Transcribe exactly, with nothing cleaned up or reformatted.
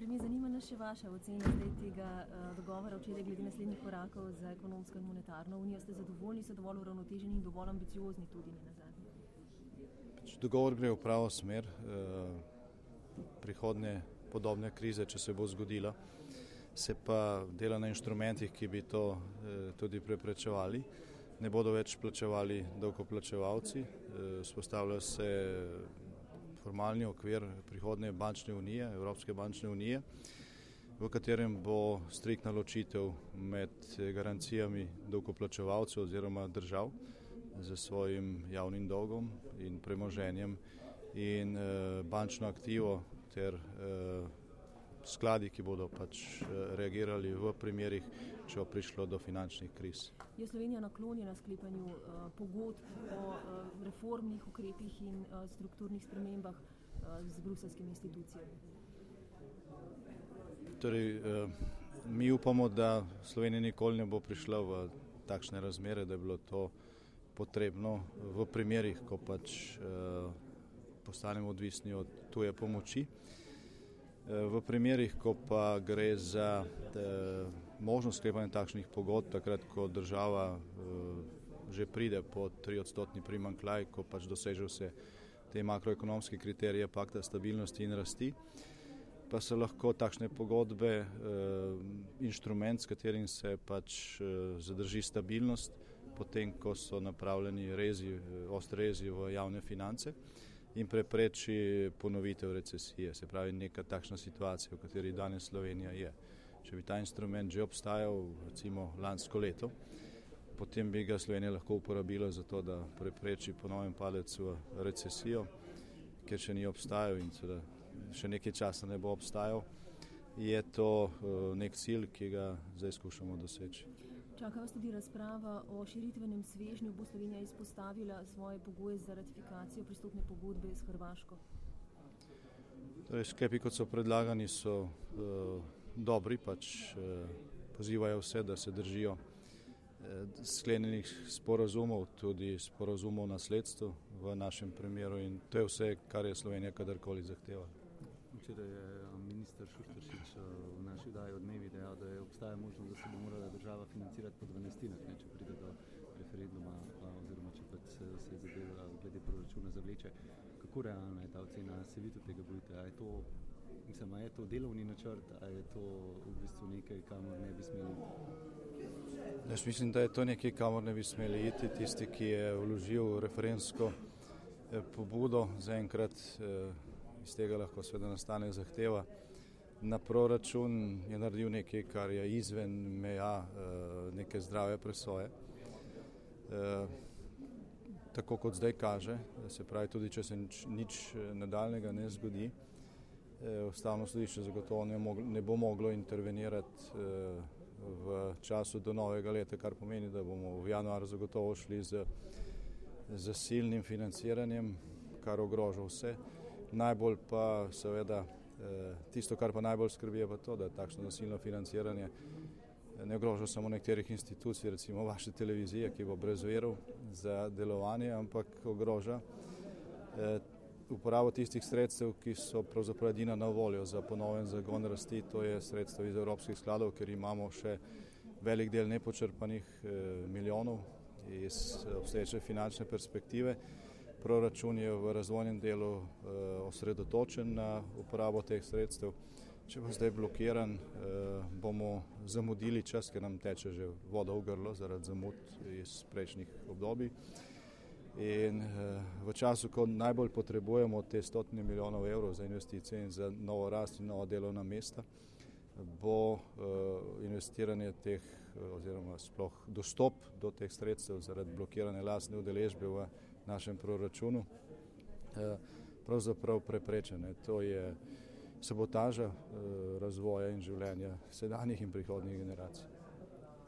Premijer, zanima nas še vaša ocena zdaj tega uh, dogovora včeraj glede naslednjih korakov za ekonomsko in monetarno unijo. Ste zadovoljni, so dovolj uravnoteženi in dovolj ambiciozni tudi ne nazadnje? Dogovor gre v pravo smer. Uh, prihodnje podobne krize, če se bo zgodila, se pa dela na inštrumentih, ki bi to uh, tudi preprečevali. Ne bodo več plačevali davkoplačevalci. Uh, spostavlja se formalni okvir prihodnje bančne unije, Evropske bančne unije, v katerem bo striktna ločitev med garancijami davkoplačevalcev oziroma držav za svojim javnim dolgom in premoženjem in eh, bančno aktivo ter eh, skladi, ki bodo pač reagirali v primerih, če bo prišlo do finančnih kriz. Je Slovenija naklonjena sklepanju uh, pogodb o uh, reformnih ukrepih in uh, strukturnih spremembah uh, z bruseljskimi institucijami? Torej, uh, mi upamo, da Slovenija nikoli ne bo prišla v takšne razmere, da je bilo to potrebno v primerih, ko pač uh, postanemo odvisni od tuje pomoči. V primerih, ko pa gre za možnost sklepanja takšnih pogodb, takrat, ko država že pride po tri odstotni primanjkljaj, ko pač doseže vse te makroekonomske kriterije pakta stabilnosti in rasti, pa so lahko takšne pogodbe inštrument, s katerim se pač zadrži stabilnost, potem, ko so napravljeni rezi, ostri rezi v javne finance in prepreči ponovitev recesije. Se pravi, neka takšna situacija, v kateri danes Slovenija je. Če bi ta instrument že obstajal, recimo lansko leto, potem bi ga Slovenija lahko uporabila za to, da prepreči ponoven padec v recesijo, ker še ni obstajal in seveda še nekaj časa ne bo obstajal. Je to nek cilj, ki ga zdaj skušamo doseči. Čaka vas tudi razprava o širitvenem svežnju. Bo Slovenija izpostavila svoje pogoje za ratifikacijo pristopne pogodbe s Hrvaško? Torej, sklepi, kot so predlagani, so uh, dobri, pač uh, pozivajo vse, da se držijo uh, sklenjenih sporazumov, tudi sporazumov nasledstvu v našem primeru in to je vse, kar je Slovenija kadarkoli zahtevala. Včeraj je minister Šušteršič v naši daji odmevi dejal, da je obstaja možnost, da se bo morala država financirati po dvanajstinah, ne, če pride do referenduma oziroma če pač se, se zadeva glede proračuna zavleče. Kako realna je ta ocena? Se vi tudi tega bojite? A je to, mislim, a je to delovni načrt, a je to v bistvu nekaj, kamor ne bi smeli? Jaz mislim, da je to nekaj, kamor ne bi smeli iti. Tisti, ki je vložil referendumsko pobudo, zaenkrat iz tega lahko seveda nastane zahteva na proračun, je naredil nekaj, kar je izven meja neke zdrave presoje. Tako kot zdaj kaže, se pravi, tudi če se nič, nič nadaljnega ne zgodi, Ustavno sodišče zagotovo ne, moglo, ne bo moglo intervenirati v času do novega leta, kar pomeni, da bomo v januar zagotovo šli z, z silnim financiranjem, kar ogroža vse. Najbolj pa seveda tisto, kar pa najbolj skrbi, je pa to, da takšno nasilno financiranje ne ogroža samo nekaterih institucij, recimo vaše televizije, ki bo brez virov za delovanje, ampak ogroža uporabo tistih sredstev, ki so pravzaprav edina na voljo za ponoven zagon rasti, to je sredstvo iz evropskih skladov, ker imamo še velik del nepočrpanih milijonov iz obstoječe finančne perspektive. Proračun je v razvojnem delu eh, osredotočen na uporabo teh sredstev. Če bo zdaj blokiran, eh, bomo zamudili čas, ker nam teče že voda v grlo zaradi zamud iz prejšnjih obdobij. In eh, v času, ko najbolj potrebujemo te stotine milijonov evrov za investicije in za novo rast in nova delovna mesta, bo eh, investiranje teh oziroma sploh dostop do teh sredstev zaradi blokirane lastne udeležbe v našem proračunu pravzaprav preprečene. To je sabotaža razvoja in življenja sedanjih in prihodnjih generacij.